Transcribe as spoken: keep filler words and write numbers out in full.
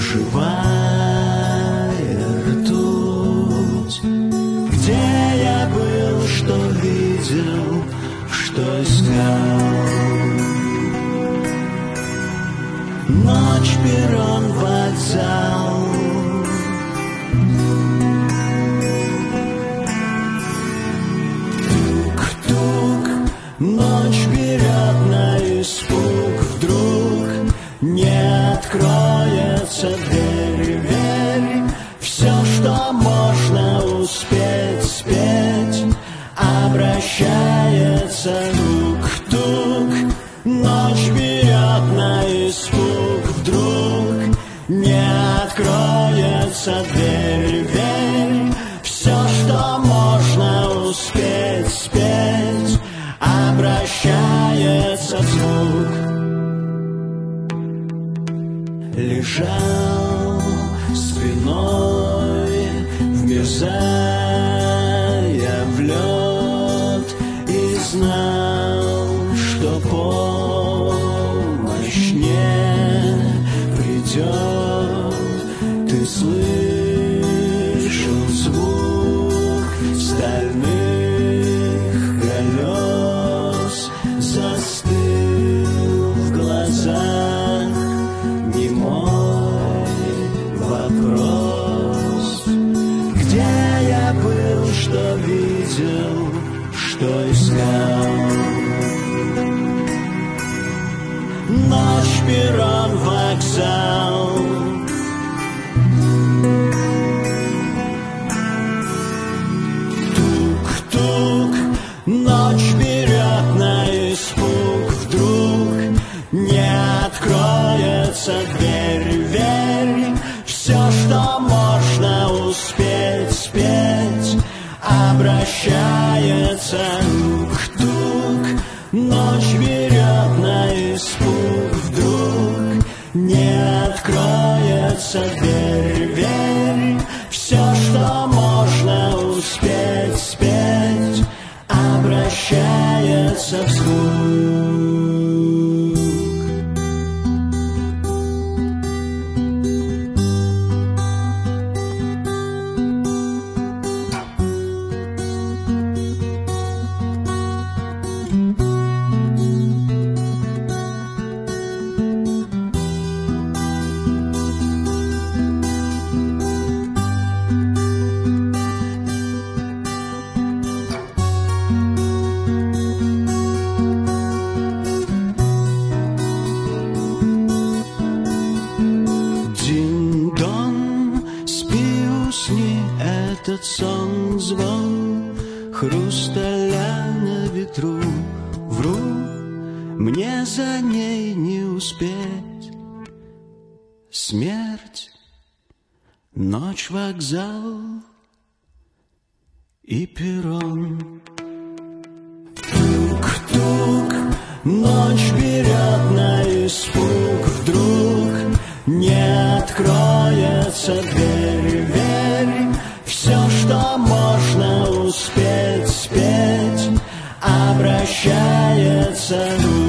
живая ртуть. Где я был, что видел, что искал? Ночь, перрон, вокзал. Тук-тук, ночь берет на испуг. Вдруг не откроется дверь, верь. Все, что можно успеть спеть, обращается. Тук-тук, ночь берет на испуг. Вдруг не откроется дверь, верь. Все, что можно успеть спеть, обращается в звук. Лежал спиной, вмерзая в лед, и знал, что помощь не придет. Ты слышал звук стальных колес, застыл в глазах немой вопрос. Где я был, что видел, что искал? Ночь, перрон, вокзал. Тук-тук, ночь берет на испуг. Вдруг не откроется дверь, верь. Все, что можно успеть спеть, обращается. Тук-тук, ночь берет на испуг. Вдруг не откроется дверь, верь. Все, что можно успеть спеть, обращается в звук. Этот сон, звон хрусталя на ветру. Вру, мне за ней не успеть. Смерть, ночь, вокзал и перрон. Тук-тук, ночь берет на испуг. Вдруг не откроется дверь, верь. Все, что можно успеть спеть, обращается.